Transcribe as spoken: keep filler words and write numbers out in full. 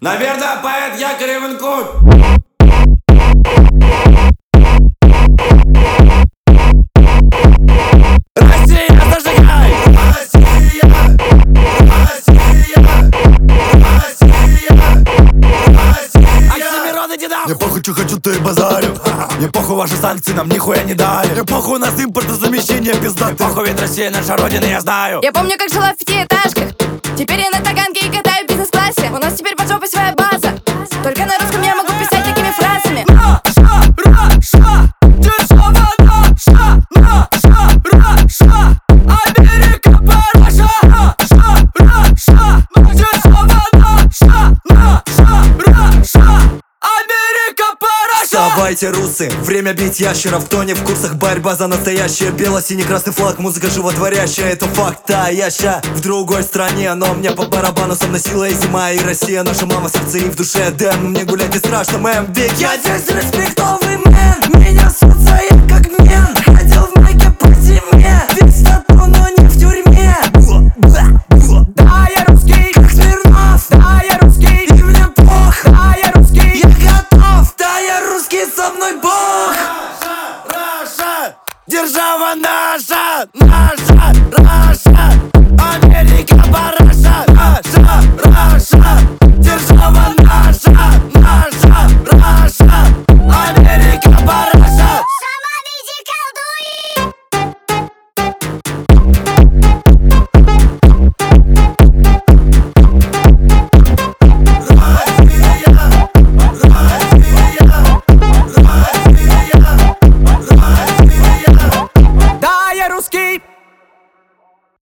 Наверное, поэт Якорев Инкут. Россия, зажигай! Россия! Россия! Россия! Россия! Оксимирон, иди нахуй! Мне похуй, что хочу, то и базарю. Мне похуй, ваши санкции нам нихуя не дали. Мне похуй, у нас импортозамещение пиздатый. Похуй, ведь Россия наша родина, я знаю. Я помню, как жила в пятиэтажках. Теперь я на таганке и катаю в бизнес-классе. У нас теперь под жопой своя база. Только на русском я могу писать такими фразами. Наша Раша, дешево наша. Наша Раша, Америка параша. Наша Раша, дешево наша. Наша Раша, Америка параша. Вставайте, русы, время бить ящеров. Кто не в курсах, борьба за настоящее. Бело-синий-красный флаг, музыка животворящая. Это факт, а я ща в другой стране. Но мне по барабану, со мной сила и зима. И Россия, наша мама, сердце и в душе. Дэм, мне гулять не страшно, мэм. Ведь я здесь респектовый мэн. Меня зовут Заид как мен.